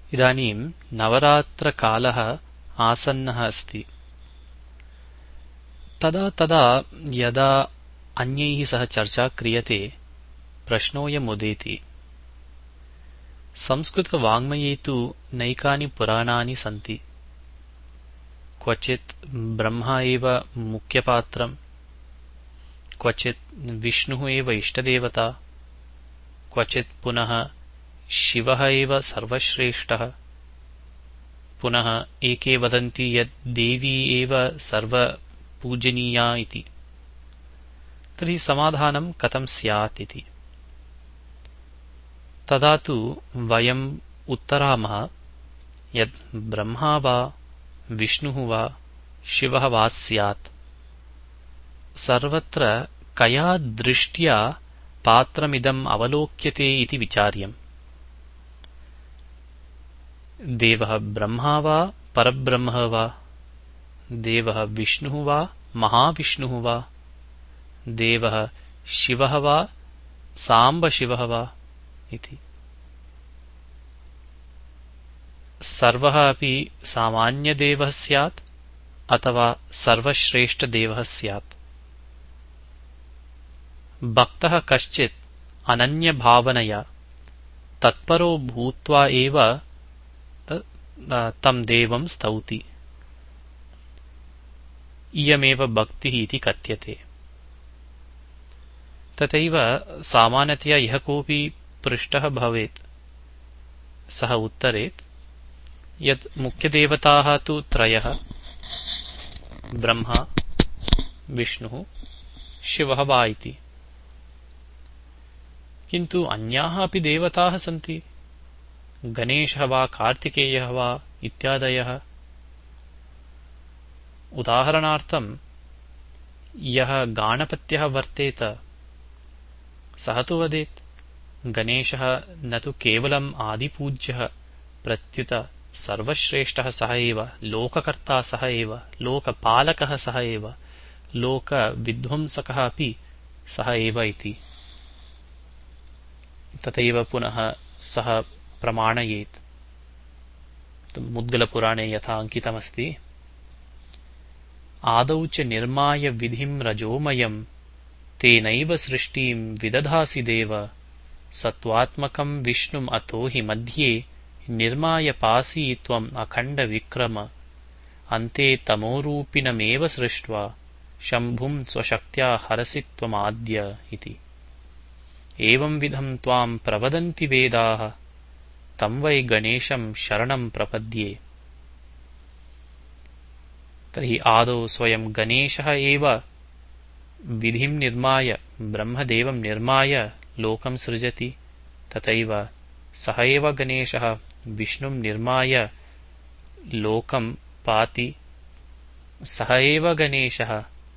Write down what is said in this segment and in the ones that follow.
इदानीं नवरात्रकालः आसन्नः अस्ति। तदा तदा यदा अन्यैः सह चर्चा क्रियते प्रश्नोऽयम् उदेति। संस्कृतवाङ्मये तु नैकानि पुराणानि सन्ति। क्वचित् ब्रह्मा एव मुख्यपात्रम्, क्वचित् विष्णुः एव इष्टदेवता, क्वचित् पुनः शिवः एव सर्वश्रेष्ठः, पुनः एके वदन्ति यत् देवी एव सर्वपूजनीया इति। तर्हि समाधानं कथं स्यात् इति। तदा तु वयम् उत्तरामः यत् ब्रह्मा वा विष्णुः वा शिवः वा स्यात्, सर्वत्र कया दृष्ट्या पात्रमिदम् अवलोक्यते इति विचार्यम्। देवः ब्रह्मा वा परब्रह्मः वा, देवः विष्णुः वा महाविष्णुः वा, देवः शिवः वा साम्बशिवः वा इति। सर्वः अपि सामान्यदेवः स्यात् अथवा सर्वश्रेष्ठदेवः स्यात्। भक्तः कश्चित् अनन्यभावनया तत्परो भूत्वा एव तं देवं स्तौति। इयमेव भक्तिः इति कथ्यते। तथैव सामान्यतया यः कोऽपि पृष्टः भवेत् सः उत्तरेत् यत् मुख्यदेवताः तु त्रयः, ब्रह्मा विष्णुः शिवः वा इति। किन्तु अन्याः अपि देवताः सन्ति, गणेशः वा कार्तिकेयः वा इत्यादयः। उदाहरणार्थं यः गाणपत्यः वर्तेत सः तु वदेत् गणेशः न तु केवलम् आदिपूज्यः, प्रत्युत सर्वश्रेष्ठः सः एव, लोककर्ता सः एव, लोकपालकः सः एव, लोकविध्वंसकः अपि सः एव इति। तथैव पुनः सः प्रमाणयेत्। मुद्गलपुराणे यथा अंकितमस्ति, आदौ च निर्माय विधिं रजोमयं तेनैव सृष्टिं विदधासि देव, सत्त्वात्मकं विष्णुम् अतो हि मध्ये निर्माय पासि त्वम् अखण्ड विक्रम, अन्ते तमोरूपिणमेव सृष्ट्वा शम्भुं स्वशक्त्या हरसि त्वमाद्य इति। एवं विधं त्वां प्रवदन्ति वेदाः, तं वै गणेशं शरणं प्रपद्ये। तर्हि आदौ स्वयं गणेशः एव विधिं निर्माय, ब्रह्मदेवं निर्माय लोकं सृजति। तथैव सः एव गणेशः विष्णुं निर्माय लोकं पाति। सः एव गणेशः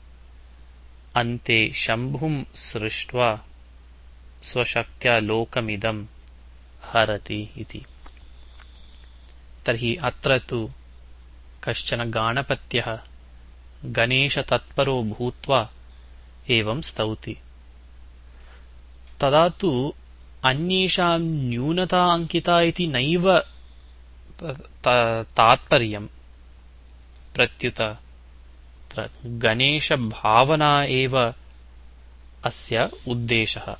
अन्ते शम्भुं सृष्ट्वा स्वशक्त्या लोकमिदं हरति इति। तर्हि अत्र तु कश्चन गाणपत्यः गणेशतत्परो भूत्वा एवं स्तौति। तदा तु अन्येषां न्यूनता अंकिता इति नैव तात्पर्यम्, प्रत्युत गणेशभावना एव अस्य उद्देशः।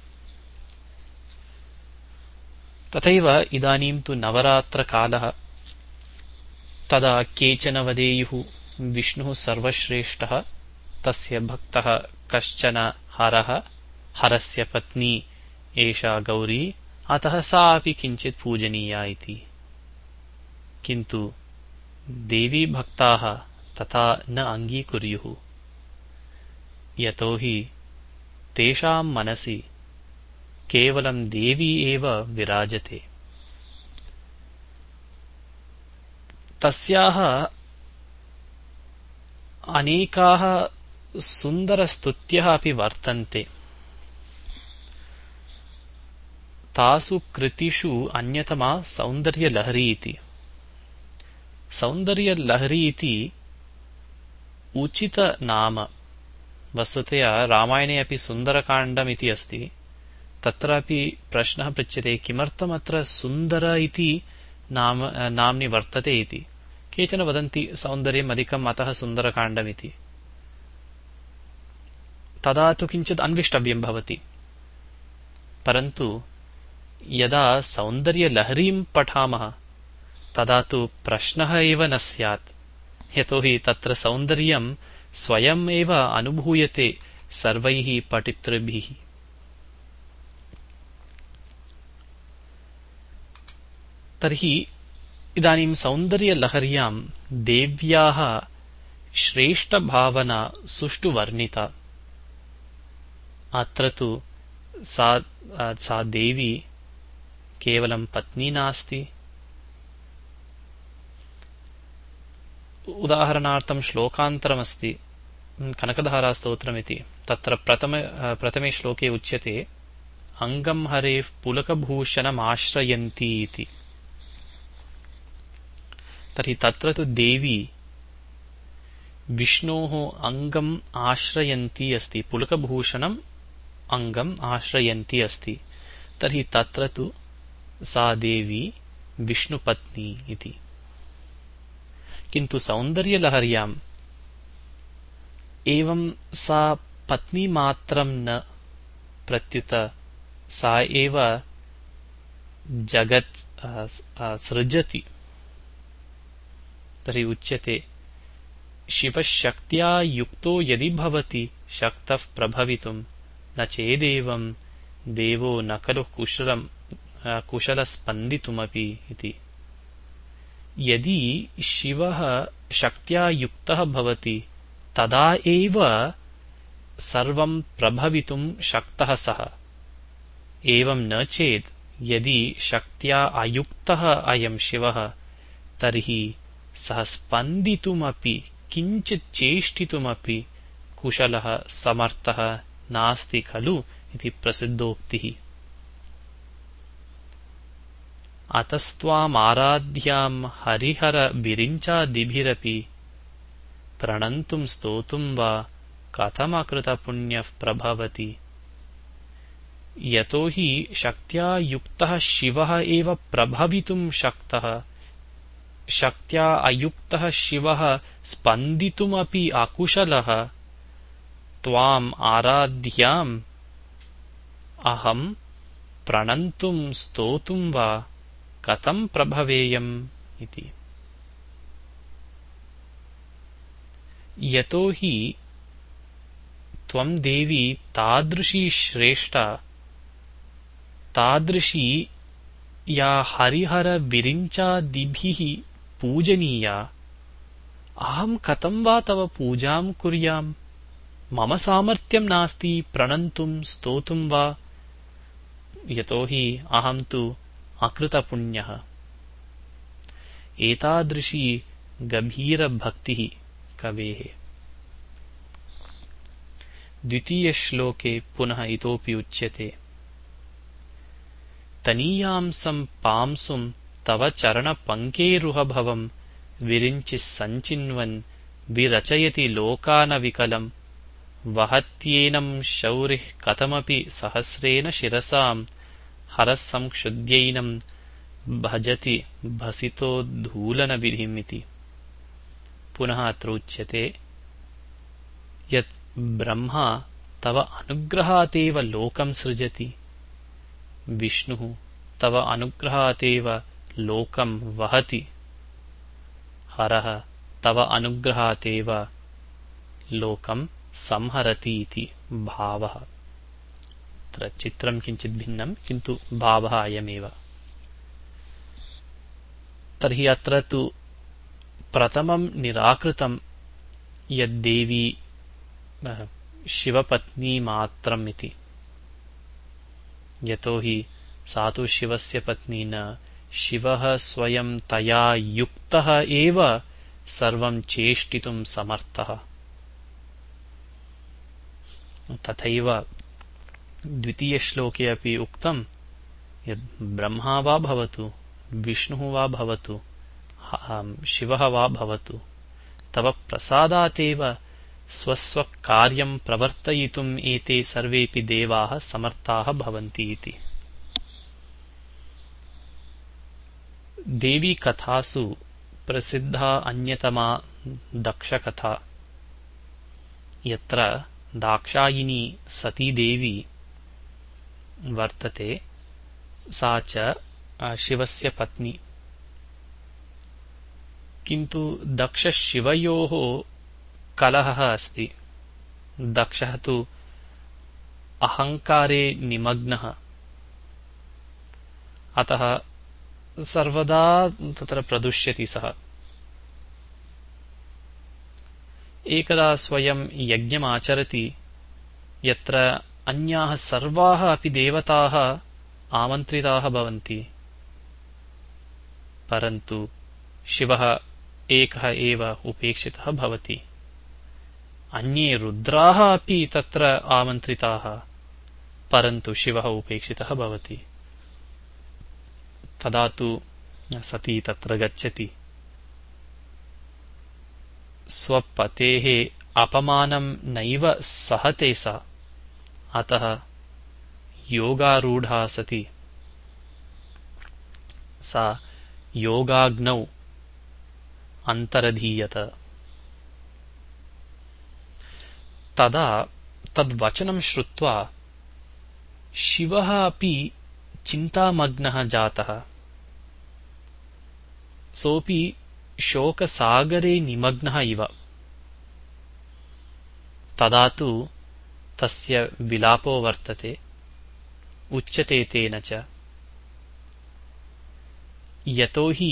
तथैव इदानीं तु नवरात्रकालः। तदा केचन वदेयुः विष्णुः सर्वश्रेष्ठः, तस्य भक्तः कश्चन हरः, हरस्य पत्नी एषा गौरी, अतः सा अपि किञ्चित् पूजनीया इति। किन्तु देवी भक्ताः तथा न अङ्गीकुर्युः, यतो हि तेषां मनसि केवलं देवी एव विराजते। तस्याः अनेकाः सुन्दरस्तुत्यः अपि वर्तन्ते। तासु कृतिषु अन्यतमा सौन्दर्यलहरी इति। सौन्दर्यलहरी इति उचित नाम। वस्तुतया रामायणे अपि सुन्दरकाण्डम् इति अस्ति। तत्रापि प्रश्नः पृच्छ्यते, किमर्थम् अत्र सुन्दर इति नाम्नि वर्तते इति। केचन वदन्ति सौन्दर्यम् अधिकम् अतः सुन्दरकाण्डमिति। तदा तु किञ्चित् अन्विष्टव्यं भवति। परन्तु यदा सौन्दर्यलहरीं पठामः तदा तु प्रश्नः एव न स्यात्, यतोहि तत्र सौन्दर्यं स्वयम् एव अनुभूयते सर्वैः पठितृभिः। तर्हि इदानीं सौन्दर्यलहर्यां देव्याः श्रेष्ठभावना सुष्ठु वर्णिता। अत्र तु सा देवी केवलं पत्नी नास्ति। उदाहरणार्थं श्लोकान्तरमस्ति कनकधारास्तोत्रमिति। तत्र प्रथमे श्लोके उच्यते अङ्गं हरेः पुलकभूषणमाश्रयन्ती इति। तर्हि तत्र तु देवी विष्णोः अङ्गम् आश्रयन्ती अस्ति, पुलकभूषणम् अङ्गम् आश्रयन्ती अस्ति। तर्हि तत्र तु सा देवी विष्णुपत्नी इति। किन्तु सौन्दर्यलहर्याम् एवं सा पत्नी मात्रं न, प्रत्युत सा एव जगत् सृजति। तर्हि उच्यते शिवशक्त्या युक्तो यदि भवति शक्तः प्रभवितुं न चेदेवं देवो न खलु कुशलस्पन्दितुमपि इति। यदि शिवः शक्त्या युक्तः भवति तदा एव सर्वं प्रभवितुं शक्तः सः। एवं न चेत् यदि शक्त्या अयुक्तः अयं शिवः तर्हि सः स्पन्दितुमपि किञ्चित् चेष्टितुमपि कुशलः समर्थः नास्ति खलु इति प्रसिद्धोक्तिः। अतस्त्वामाराध्यां हरिहर विरिञ्चादिभिरपि प्रणन्तुं स्तोतुं वा कथमकृतपुण्यः प्रभवति। यतो हि शक्त्या युक्तः शिवः एव प्रभवितुं शक्तः, शक्त्या अयुक्तः शिवः स्पन्दितुमपि अकुशलः, त्वाम् आराध्याम् अहं प्रणन्तुं स्तोतुं वा कथं प्रभवेयम् इति। यतो हि त्वं देवी तादृशी श्रेष्ठा, तादृशी या हरिहर विरिञ्चादिभिः पूजनीया, अहं कथं वा तव पूजां कुर्याम्? मम सामर्थ्यं नास्ति प्रणन्तुं स्तोतुं वा, यतो हि अहं तु अकृतपुण्यः। एतादृशी गभीरभक्तिः कवेः। द्वितीयश्लोके पुनः इतोपि उच्यते तनीयांसं पांसुं तव चरणपङ्केरुहभवं विरिञ्चिः सञ्चिन्वन् विरचयति लोकानविकलं, वहत्येनं शौरिः कथमपि सहस्रेण शिरसां हरसंक्षुद्यैनं भजति भसितोद्धूलनविधिमिति। पुनः अत्र उच्यते यत् ब्रह्मा तव अनुग्रहातेव लोकं सृजति, विष्णुः तव अनुग्रहातेव लोकं वहति, हरः तव अनुग्रहातेव लोकं संहरति इति भावः। अत्र चित्रं किञ्चित् भिन्नं, किन्तु भावः अयमेव। तर्हि अत्र तु प्रथमं निराकृतं यद्देवी शिवपत्नी मात्रम् इति। यतो हि सा तु शिवस्य पत्नी न, शिवः स्वयं तया युक्तः एव सर्वं चेष्टितुं समर्थः। तथैव द्वितीयश्लोके अपि उक्तं यत् ब्रह्मा वा भवतु, विष्णुः वा भवतु, शिवः वा भवतु, तव प्रसादातेव स्वस्वकार्यं प्रवर्तयितुम् एते सर्वेपि देवाः समर्थाः भवन्ति इति। देवी कथासु प्रसिद्धा अन्यतमा दक्षकथा, यत्र दाक्षायिनी सतीदेवी वर्तते, सा च शिवस्य पत्नी। किन्तु दक्षशिवयोः कलहः अस्ति। दक्षः तु अहङ्कारे निमग्नः, अतः सर्वदा तत्र प्रदुष्यति सः। एकदा स्वयं यज्ञमाचरति, यत्र अन्याः सर्वाः अपि देवताः आमन्त्रिताः भवन्ति, परन्तु शिवः एकः एव उपेक्षितः भवति। अन्ये रुद्राः अपि तत्र आमन्त्रिताः, परन्तु शिवः उपेक्षितः भवति। तदा तु सती तत्र गच्छति। स्वपतेः अपमानं नैव सहते सा, अतः योगारूढा सती सा योगाग्नौ अन्तरधीयत। तदा तद्वचनं श्रुत्वा शिवः अपि चिन्तामग्नः जातः। सोऽपि शोकसागरे निमग्नः इव। तदा तु तस्य विलापो वर्तते, उच्यते तेन च, यतो हि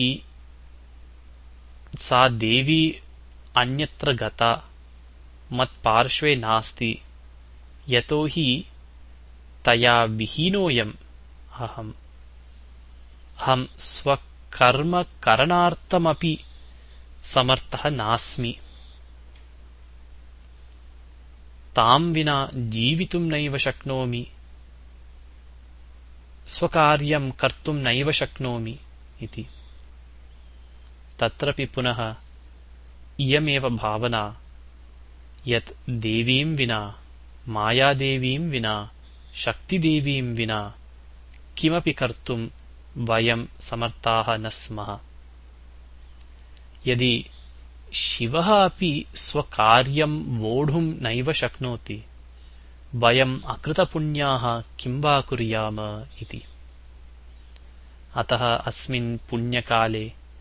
सा देवी अन्यत्र गता, मत्पार्श्वे नास्ति, यतो हि तया विहीनोऽयम् अहम्। अहं स्वकर्मकरणार्थमपि समर्थः नास्मि। तां विना जीवितुं नैव शक्नोमि, स्वकार्यं कर्तुं नैव शक्नोमि इति। तत्रपि पुनः इयमेव भावना, यत् देवीं विना, मायादेवीं विना, शक्तिदेवीं विना किमपि कर्तुं वयं समर्थाः न स्मः। यदि शिवः अपि स्वकार्यं वोढुं नैव शक्नोति, वयम् अकृतपुण्याः किं वा कुर्याम इति। अतः अस्मिन् पुण्यकाले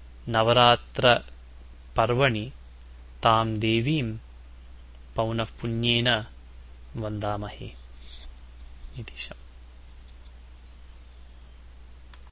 नवरात्रपर्वणि तां देवीं पौनःपुन्येन वन्दामहे इति।